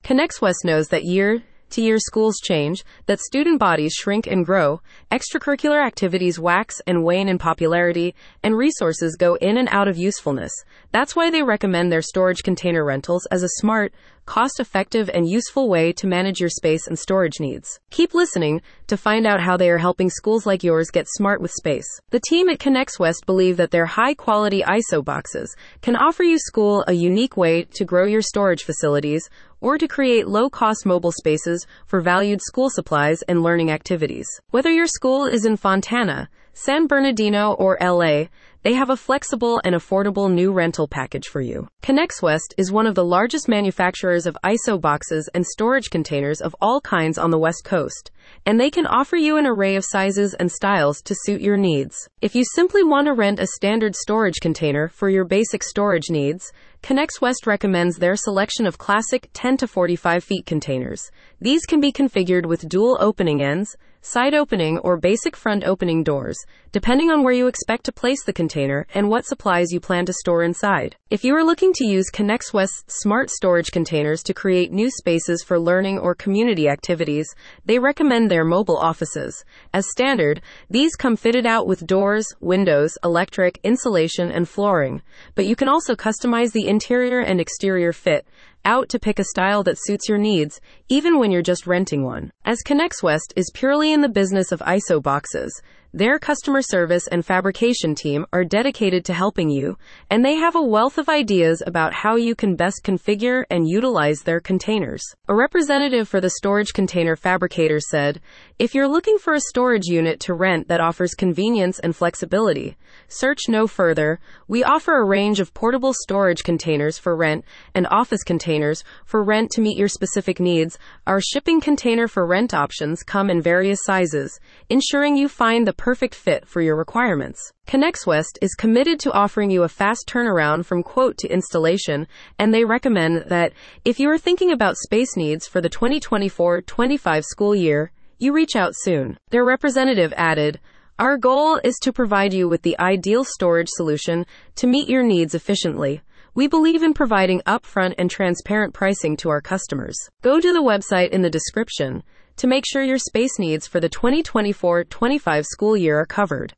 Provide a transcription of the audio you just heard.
Connects West knows that year to year schools change, that student bodies shrink and grow, extracurricular activities wax and wane in popularity, and resources go in and out of usefulness. That's why they recommend their storage container rentals as a smart, cost-effective, and useful way to manage your space and storage needs. Keep listening to find out how they are helping schools like yours get smart with space. The team at Connects West believe that their high-quality ISO boxes can offer you school a unique way to grow your storage facilities or to create low-cost mobile spaces for valued school supplies and learning activities. Whether your school is in Fontana, San Bernardino, or LA, they have a flexible and affordable new rental package for you. Connects West is one of the largest manufacturers of ISO boxes and storage containers of all kinds on the West Coast, and they can offer you an array of sizes and styles to suit your needs. If you simply want to rent a standard storage container for your basic storage needs, Connects West recommends their selection of classic 10 to 45 feet containers. These can be configured with dual opening ends, side opening, or basic front opening doors, depending on where you expect to place the container and what supplies you plan to store inside. If you are looking to use Connects West's smart storage containers to create new spaces for learning or community activities, they recommend their mobile offices. As standard, these come fitted out with doors, windows, electric, insulation, and flooring, but you can also customize the interior and exterior fit out to pick a style that suits your needs, even when you're just renting one. As Connects West is purely in the business of ISO boxes, their customer service and fabrication team are dedicated to helping you, and they have a wealth of ideas about how you can best configure and utilize their containers. A representative for the storage container fabricator said, "If you're looking for a storage unit to rent that offers convenience and flexibility, search no further. We offer a range of portable storage containers for rent and office containers for rent to meet your specific needs. Our shipping container for rent options come in various sizes, ensuring you find the perfect fit for your requirements." Connects West is committed to offering you a fast turnaround from quote to installation, and they recommend that if you are thinking about space needs for the 2024-25 school year, you reach out soon. Their representative added, "Our goal is to provide you with the ideal storage solution to meet your needs efficiently. We believe in providing upfront and transparent pricing to our customers." Go to the website in the description to make sure your space needs for the 2024-25 school year are covered.